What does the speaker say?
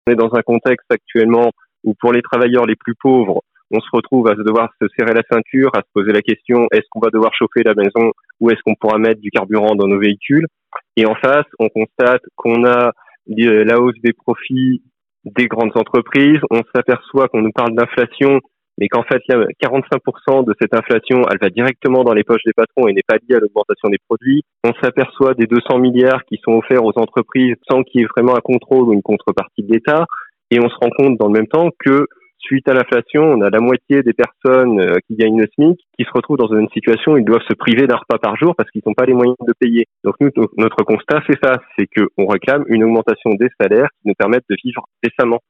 On est dans un contexte actuellement où pour les travailleurs les plus pauvres, on se retrouve à devoir se serrer la ceinture, à se poser la question, est-ce qu'on va devoir chauffer la maison ou est-ce qu'on pourra mettre du carburant dans nos véhicules? Et en face, on constate qu'on a la hausse des profits des grandes entreprises. On s'aperçoit qu'on nous parle d'inflation, mais qu'en fait, 45% de cette inflation, elle va directement dans les poches des patrons et n'est pas liée à l'augmentation des produits. On s'aperçoit des 200 milliards qui sont offerts aux entreprises sans qu'il y ait vraiment un contrôle ou une contrepartie de l'État. Et on se rend compte dans le même temps que suite à l'inflation, on a la moitié des personnes qui gagnent le SMIC qui se retrouvent dans une situation où ils doivent se priver d'un repas par jour parce qu'ils n'ont pas les moyens de payer. Donc nous, notre constat, c'est ça, c'est qu'on réclame une augmentation des salaires qui nous permettent de vivre décemment.